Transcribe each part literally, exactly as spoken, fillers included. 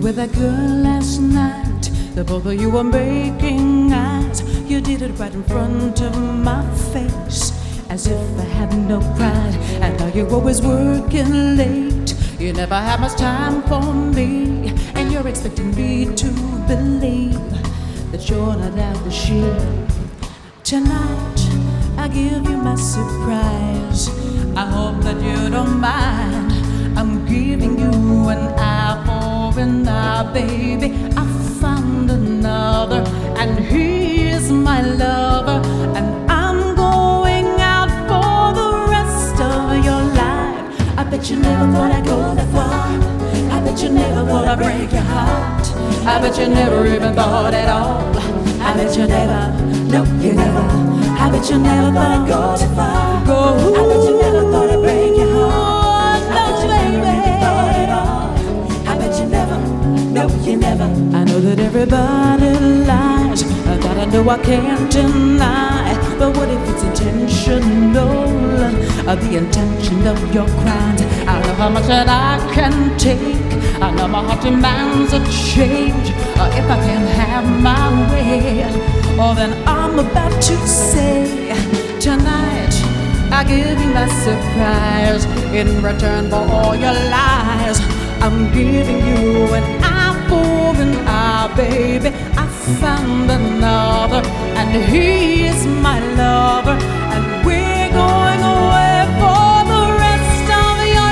with that girl last night. The both of you were making eyes. You did it right in front of my face, as if I had no pride. And now you're always working late. You never have much time for me, and you're expecting me to believe that you're not out to share. Tonight I give you my surprise. I hope that you don't mind. I'm giving you an eye for an eye, baby. I found another, and he is my lover, and I'm going out for the rest of your life. I bet you never thought I'd go that far. I bet you never thought I'd break your heart. I bet you never even thought at all. I bet you never, no, you never. I bet you never thought I'd go that far. Go. I bet you never thought I'd break your heart. I bet you never even thought at all. I bet you never, no, you never. I know that everybody lies, that I know I can't deny. But what if it's intentional? Uh, the intention of your crimes. I know how much that I can take. I know my heart demands a change. Uh, if I can't have my way, oh, then I'm about to say, tonight I give you my surprise. In return for all your lies, I'm giving you an eye for an eye, baby. I found another, and he is my lover, and we're going away for the rest of your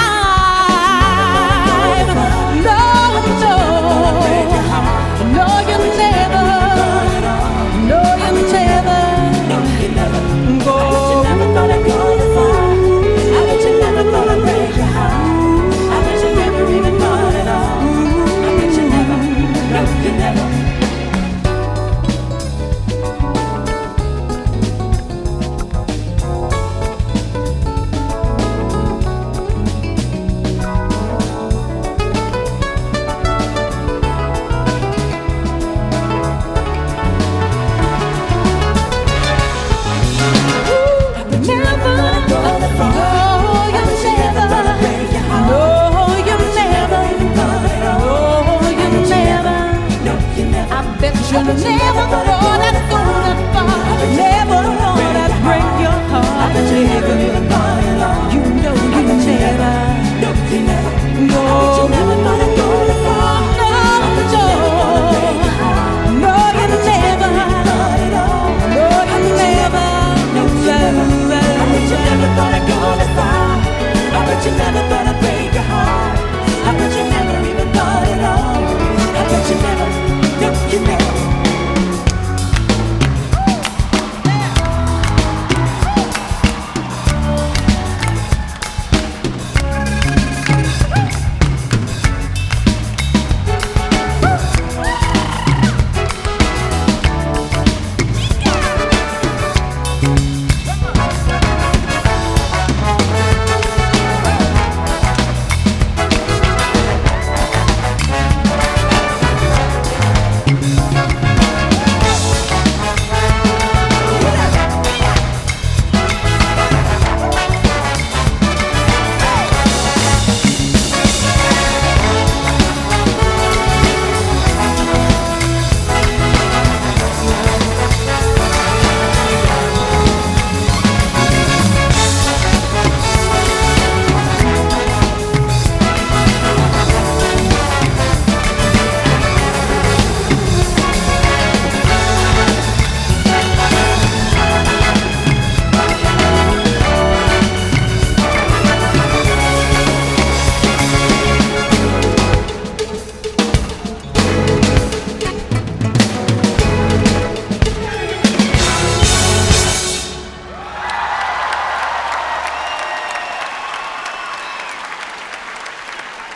life. No, no, no, you never, no, you never, go. I bet you never thought I'd go that far. I bet you never thought I'd break your heart. I bet you never even thought at all. I bet you never, no, you never. You never